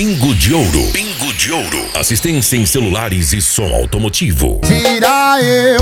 Pingo de Ouro. Pingo de Ouro. Assistência em celulares e som automotivo. Tira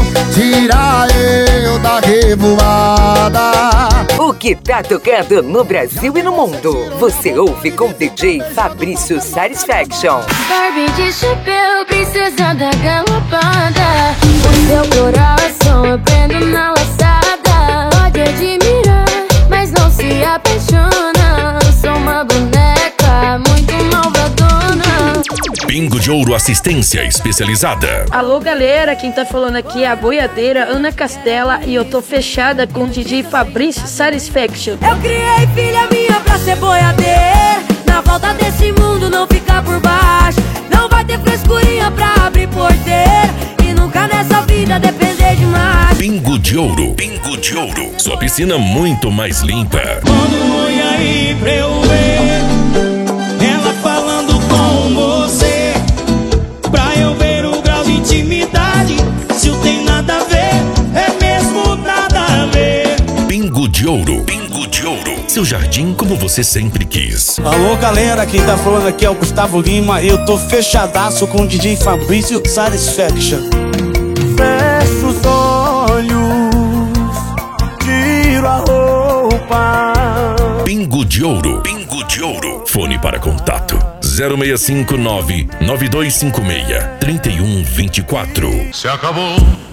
eu da revoada. O que tá tocando no Brasil e no mundo, você ouve com DJ Fabrício Satisfaction. Barbie de chapéu, princesa da galopada. O seu coração eu prendo na laçada. Pode admirar, mas não se apaixona. Eu sou uma boneca muito malvadona. Pingo de Ouro Assistência Especializada. Alô galera, quem tá falando aqui é a boiadeira Ana Castela e eu tô fechada com o DJ Fabrício Satisfaction. Eu criei filha minha pra ser boiadeira. Na volta desse mundo não ficar por baixo. Não vai ter frescurinha pra abrir porteira. E nunca nessa vida depender demais. Pingo de Ouro. Pingo de Ouro. Sua piscina muito mais limpa. Quando olha aí pra eu ver ela falando com você, pra eu ver o grau de intimidade. Se eu tenho nada a ver, é mesmo nada a ver. Pingo de Ouro. Pingo de Ouro. Seu jardim como você sempre quis. Alô galera, quem tá falando aqui é o Gustavo Lima. Eu tô fechadaço com o DJ Fabrício Satisfaction. Fecho os olhos, tiro a roupa. Pingo de Ouro. Pingo de Ouro. Fone para contato 0659 9256 3124. Se acabou.